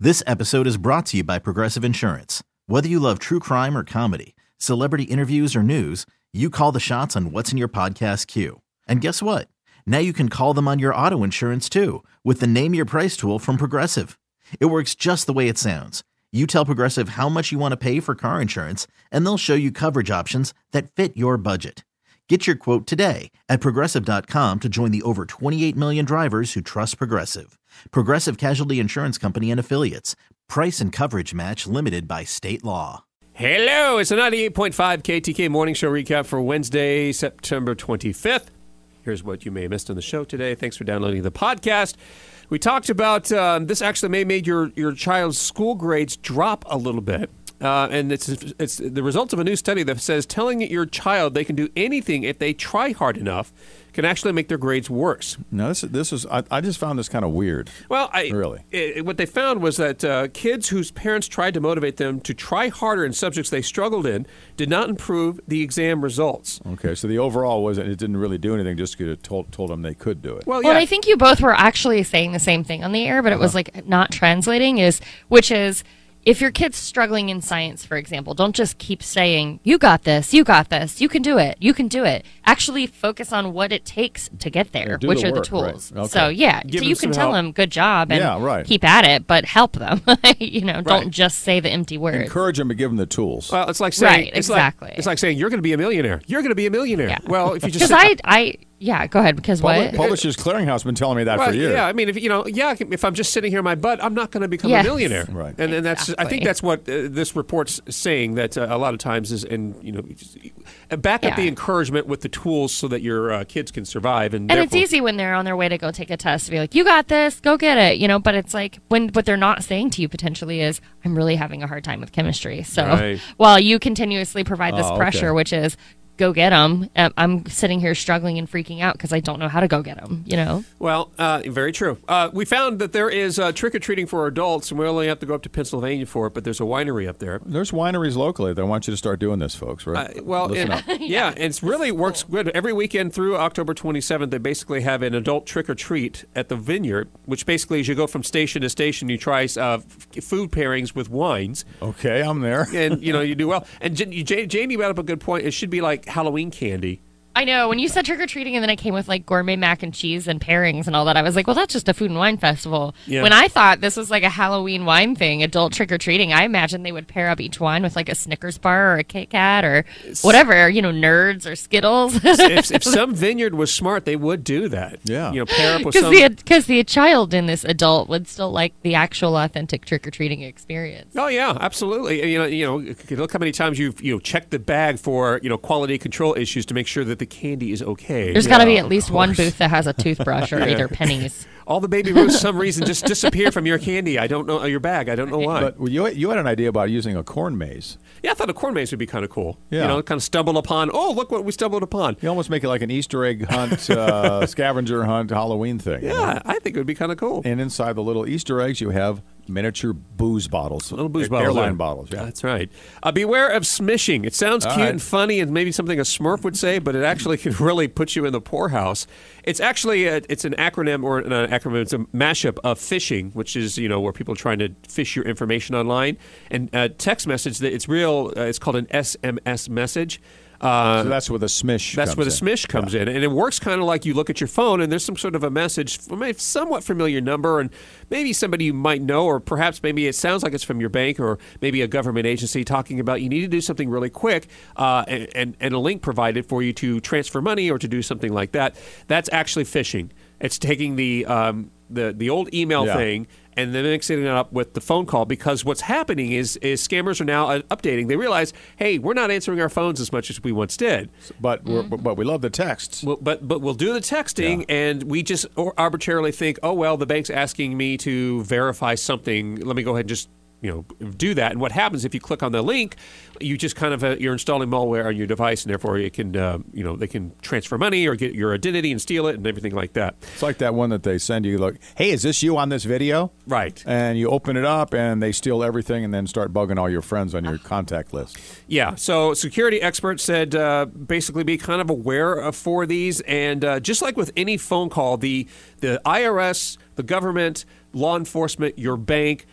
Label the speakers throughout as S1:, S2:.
S1: This episode is brought to you by Progressive Insurance. Whether you love true crime or comedy, celebrity interviews or news, you call the shots on what's in your podcast queue. And guess what? Now you can call them on your auto insurance too with the Name Your Price tool from Progressive. It works just the way it sounds. You tell Progressive how much you want to pay for car insurance, and they'll show you coverage options that fit your budget. Get your quote today at Progressive.com to join the over 28 million drivers who trust Progressive. Progressive Casualty Insurance Company and Affiliates. Price and coverage match limited by state law.
S2: Hello, it's a 98.5 KTK Morning Show recap for Wednesday, September 25th. Here's what you may have missed on the show today. Thanks for downloading the podcast. We talked about this actually may have made your child's school grades drop a little bit. And it's the results of a new study that says telling your child they can do anything if they try hard enough can actually make their grades worse.
S3: No, this is I just found this kind of weird.
S2: Well,
S3: really,
S2: what they found was that kids whose parents tried to motivate them to try harder in subjects they struggled in did not improve the exam results.
S3: Okay, so the overall wasn't. It didn't really do anything. Just told them they could do it.
S2: Well, yeah.
S4: Well, I think you both were actually saying the same thing on the air, but it was like not translating. Which is. If your kid's struggling in science, for example, don't just keep saying, you got this, you can do it, you can do it. Actually focus on what it takes to get there, which are the tools.
S3: Right. Okay.
S4: So, so you can tell them, good job, and keep at it, but help them. Don't just say the empty words.
S3: Encourage them to give them the tools.
S2: Well, it's like saying,
S4: it's
S2: like saying, you're going to be a millionaire. You're going to be a millionaire.
S4: Yeah.
S2: Well, if you just
S4: Yeah, go ahead. Because what?
S3: Publishers Clearinghouse has been telling me that for years.
S2: Yeah, I mean, if I'm just sitting here in my butt, I'm not going to become a millionaire.
S3: Right.
S2: And that's I think that's what this report's saying, that a lot of times is, and back up the encouragement with the tools so that your kids can survive. And
S4: it's easy when they're on their way to go take a test to be like, you got this, go get it. But it's like what they're not saying to you potentially is, I'm really having a hard time with chemistry. So while you continuously provide this pressure, which is, go get them. I'm sitting here struggling and freaking out because I don't know how to go get them, Well,
S2: very true. We found that there is trick-or-treating for adults, and we only have to go up to Pennsylvania for it, but there's a winery up there.
S3: There's wineries locally that want you to start doing this, folks, right?
S2: And it really works good. Every weekend through October 27th, they basically have an adult trick-or-treat at the Vineyard, which basically is you go from station to station, you try food pairings with wines.
S3: Okay, I'm there.
S2: And, you do well. And Jamie brought up a good point. It should be like Halloween candy.
S4: I know. When you said trick-or-treating and then it came with like gourmet mac and cheese and pairings and all that, I was like, well, that's just a food and wine festival. Yeah. When I thought this was like a Halloween wine thing, adult trick-or-treating, I imagine they would pair up each wine with like a Snickers bar or a Kit Kat or whatever, Nerds or Skittles.
S2: if some vineyard was smart, they would do that.
S3: Yeah.
S2: Pair up with
S4: because the child in this adult would still like the actual authentic trick-or-treating experience.
S2: Oh, yeah, absolutely. Look how many times you've checked the bag for, quality control issues to make sure that the candy is okay.
S4: There's got to be at least one booth that has a toothbrush or either pennies.
S2: All the Baby Ruths, for some reason, just disappear from your candy. I don't know, your bag. I don't know why.
S3: But you had an idea about using a corn maze.
S2: Yeah, I thought a corn maze would be kind of cool.
S3: Yeah.
S2: Kind of stumbled upon. Oh, look what we stumbled upon.
S3: You almost make it like an Easter egg hunt, scavenger hunt, Halloween thing.
S2: Yeah, I think it would be kind of cool.
S3: And inside the little Easter eggs, you have miniature booze bottles.
S2: Little booze bottles.
S3: Airline bottles, yeah.
S2: That's right. Beware of smishing. It sounds cute and funny and maybe something a Smurf would say, but it actually can really put you in the poorhouse. It's actually it's an acronym, or not an acronym, it's a mashup of phishing, which is, where people are trying to phish your information online, and text message. That it's real. It's called an SMS message.
S3: So that's where the smish
S2: comes in. And it works kind of like you look at your phone and there's some sort of a message from a somewhat familiar number, and maybe somebody you might know, or perhaps maybe it sounds like it's from your bank or maybe a government agency talking about you need to do something really quick, and a link provided for you to transfer money or to do something like that. That's actually phishing. It's taking the old email thing and then mixing it up with the phone call, because what's happening is scammers are now updating. They realize, hey, we're not answering our phones as much as we once did.
S3: But we love the texts.
S2: But we'll do the texting, and we just arbitrarily think, oh, well, the bank's asking me to verify something. Let me go ahead and just do that. And what happens if you click on the link, you just kind of you're installing malware on your device, and therefore it can they can transfer money or get your identity and steal it and everything like that.
S3: It's like that one that they send you, like, hey, is this you on this video?
S2: Right.
S3: And you open it up and they steal everything and then start bugging all your friends on your contact list.
S2: Yeah. So security experts said basically be kind of aware for these, and just like with any phone call, the IRS, the government, law enforcement, your bank,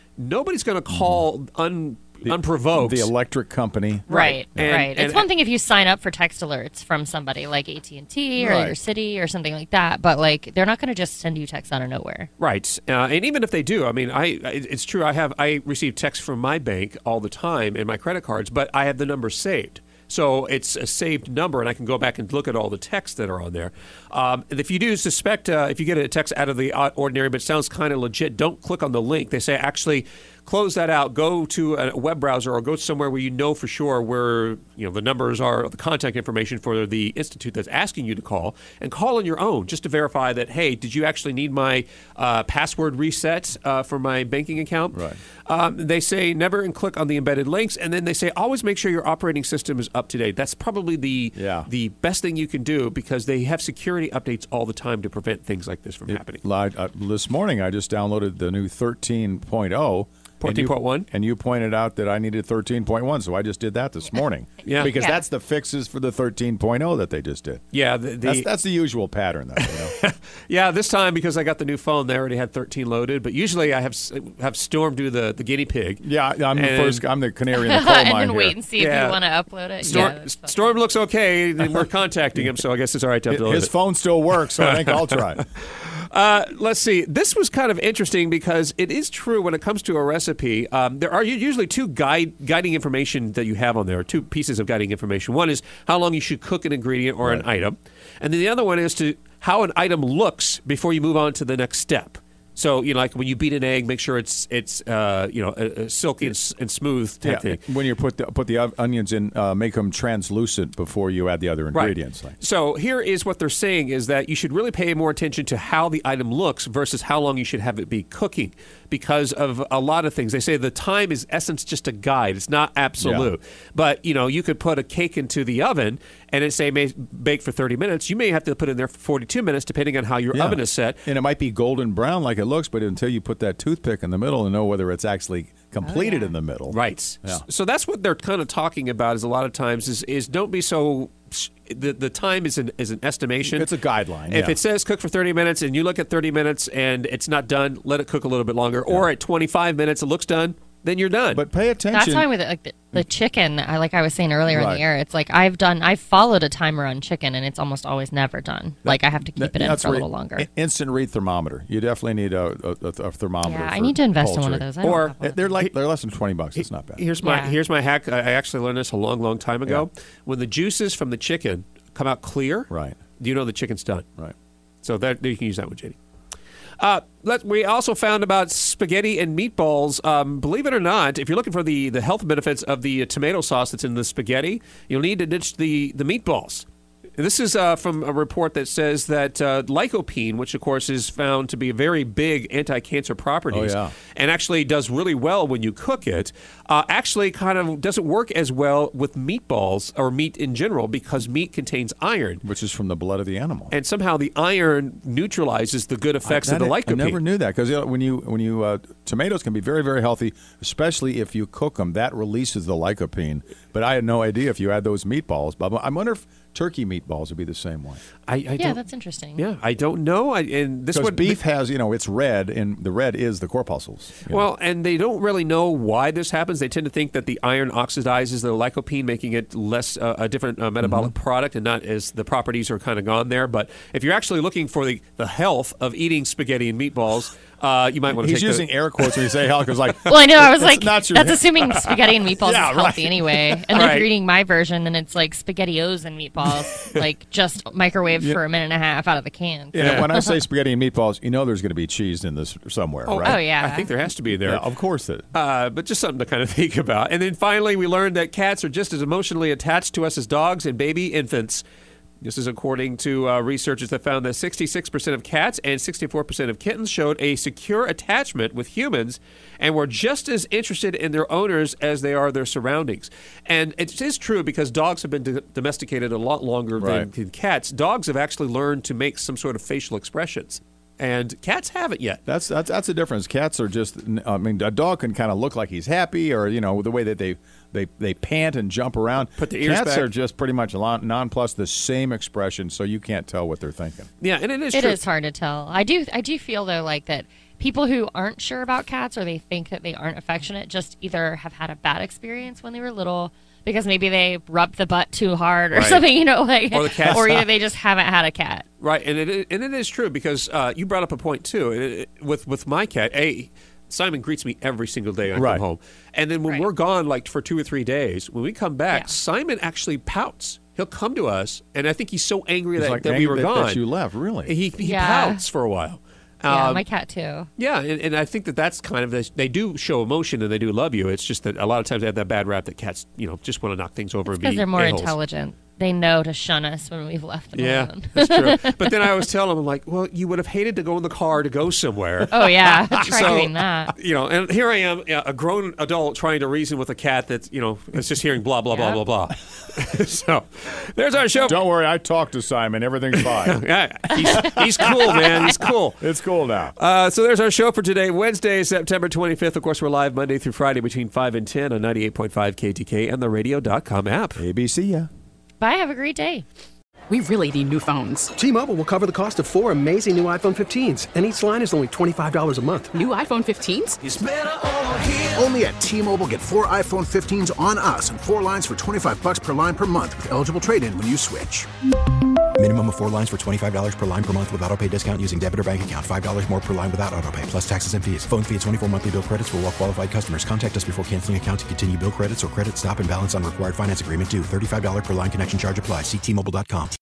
S2: nobody's going to call unprovoked.
S3: The electric company.
S4: Right. It's one thing if you sign up for text alerts from somebody like AT&T or your city or something like that, but like they're not going to just send you texts out of nowhere.
S2: Right. And even if they do, I mean, it's true. I receive texts from my bank all the time in my credit cards, but I have the number saved. So it's a saved number, and I can go back and look at all the texts that are on there. And if you do suspect, if you get a text out of the ordinary but sounds kind of legit, don't click on the link. They say actually close that out, go to a web browser or go somewhere where you know for sure where the numbers are, the contact information for the institute that's asking you to call, and call on your own just to verify that, hey, did you actually need my password reset for my banking account?
S3: Right.
S2: They say never click on the embedded links, and then they say always make sure your operating system is up to date. That's probably the best thing you can do because they have security updates all the time to prevent things like this from happening.
S3: This morning I just downloaded the new 13.0.
S2: 14.1?
S3: And you pointed out that I needed 13.1, so I just did that this morning. Because that's the fixes for the 13.0 that they just did.
S2: Yeah.
S3: That's the usual pattern, though.
S2: Yeah, this time because I got the new phone, they already had 13 loaded. But usually I have Storm do the guinea pig.
S3: Yeah, I'm the canary in the coal mine
S4: and then
S3: here.
S4: wait and see if you want to upload it.
S2: Storm looks okay, and we're contacting him, so I guess it's all right to upload it.
S3: His phone still works, so I think I'll try it.
S2: Let's see. This was kind of interesting because it is true when it comes to a recipe. There are usually two guiding information that you have on there, two pieces of guiding information. One is how long you should cook an ingredient or an item. And then the other one is to how an item looks before you move on to the next step. So, like when you beat an egg, make sure it's silky and smooth type thing.
S3: When you put the onions in, make them translucent before you add the other ingredients.
S2: Right. So here is what they're saying is that you should really pay more attention to how the item looks versus how long you should have it be cooking because of a lot of things. They say the time is essence just a guide. It's not absolute. Yeah. But, you could put a cake into the oven and it say may bake for 30 minutes. You may have to put it in there for 42 minutes depending on how your oven is set.
S3: And it might be golden brown like it looks, but until you put that toothpick in the middle and know whether it's actually completed in the middle.
S2: Right.
S3: Yeah.
S2: So that's what they're kind of talking about is a lot of times is don't be so the time is an estimation.
S3: It's a guideline.
S2: If it says cook for 30 minutes and you look at 30 minutes and it's not done, let it cook a little bit longer. Yeah. Or at 25 minutes it looks done, then you're done.
S3: But pay attention.
S4: That's why with the chicken, like I was saying earlier in the air, it's like I've followed a timer on chicken and it's almost always never done. Like I have to keep it in for a little longer.
S3: Instant read thermometer. You definitely need a thermometer.
S4: Yeah, I need to invest in one of those.
S3: They're less than $20. It's not bad.
S2: Here's my hack. I actually learned this a long time ago. Yeah. When the juices from the chicken come out clear, you know the chicken's done.
S3: Right.
S2: So that you can use that one, JD. We also found about spaghetti and meatballs. Believe it or not, if you're looking for the health benefits of the tomato sauce that's in the spaghetti, you'll need to ditch the meatballs. This is from a report that says that lycopene, which of course is found to be very big anti-cancer properties, and actually does really well when you cook it, actually kind of doesn't work as well with meatballs or meat in general because meat contains iron.
S3: Which is from the blood of the animal.
S2: And somehow the iron neutralizes the good effects of the lycopene.
S3: I never knew that because when you tomatoes can be very, very healthy, especially if you cook them. That releases the lycopene. But I had no idea if you add those meatballs. But I wonder if turkey meatballs would be the same way.
S4: That's interesting.
S2: Yeah, I don't know. Because
S3: beef has, it's red, and the red is the corpuscles.
S2: Well, and they don't really know why this happens. They tend to think that the iron oxidizes the lycopene, making it less a different metabolic product, and not as the properties are kind of gone there. But if you're actually looking for the health of eating spaghetti and meatballs, you might want to.
S3: He's using air quotes when you say health because,
S4: well, I know. I was like, that's assuming spaghetti and meatballs is healthy anyway. And then if you're eating my version, then it's like SpaghettiOs and meatballs, like just microwaved for a minute and a half out of the can.
S3: Yeah. When I say spaghetti and meatballs, there's going to be cheese in this somewhere, right?
S4: Oh yeah.
S2: I think there has to be there.
S3: Yeah, of course.
S2: But just something to kind of think about. And then finally, we learned that cats are just as emotionally attached to us as dogs and baby infants. This is according to researchers that found that 66% of cats and 64% of kittens showed a secure attachment with humans and were just as interested in their owners as they are their surroundings. And it is true because dogs have been domesticated a lot longer than cats. Dogs have actually learned to make some sort of facial expressions. And cats haven't yet.
S3: That's the difference. Cats are just, a dog can kind of look like he's happy or, the way that they pant and jump around.
S2: Put the ears
S3: Cats
S2: back.
S3: are just pretty much nonplussed, the same expression, so you can't tell what they're thinking.
S2: Yeah, and it is
S4: true.
S2: It
S4: is hard to tell. I do feel, though, like that people who aren't sure about cats or they think that they aren't affectionate just either have had a bad experience when they were little because maybe they rubbed the butt too hard or something, you know, like, or either they just haven't had a cat.
S2: Right, and it is true because you brought up a point too. With my cat, Simon greets me every single day when I come home, and then when we're gone, like for 2 or 3 days, when we come back, Simon actually pouts. He'll come to us, and I think he's so angry that we were gone.
S3: That you left, really?
S2: He pouts for a while.
S4: Yeah, my cat too.
S2: Yeah, and I think that's kind of they do show emotion and they do love you. It's just that a lot of times they have that bad rap that cats, just want to knock things over.
S4: Because they're more intelligent. They know to shun us when we've left them alone.
S2: Yeah, that's true. But then I always tell them, I'm like, well, you would have hated to go in the car to go somewhere.
S4: Oh, yeah. Try doing that.
S2: And here I am, a grown adult trying to reason with a cat that's, it's just hearing blah, blah, blah, blah, blah. So there's our show.
S3: Don't worry. I talked to Simon. Everything's fine.
S2: Yeah, he's cool, man. He's cool.
S3: It's cool now.
S2: So there's our show for today, Wednesday, September 25th. Of course, we're live Monday through Friday between 5 and 10 on 98.5 KTK and the radio.com app.
S3: ABC, yeah.
S4: Bye. Have a great day.
S5: We really need new phones.
S6: T-Mobile will cover the cost of 4 amazing new iPhone 15s, and each line is only $25 a month.
S5: New iPhone 15s?
S7: It's better over here. Only at T-Mobile, get 4 iPhone 15s on us and 4 lines for $25 per line per month with eligible trade-in when you switch.
S8: Minimum of 4 lines for $25 per line per month with autopay discount using debit or bank account. $5 more per line without autopay, plus taxes and fees. Phone fee at 24 monthly bill credits for well-qualified customers. Contact us before canceling account to continue bill credits or credit stop and balance on required finance agreement due. $35 per line connection charge applies. See T-Mobile.com.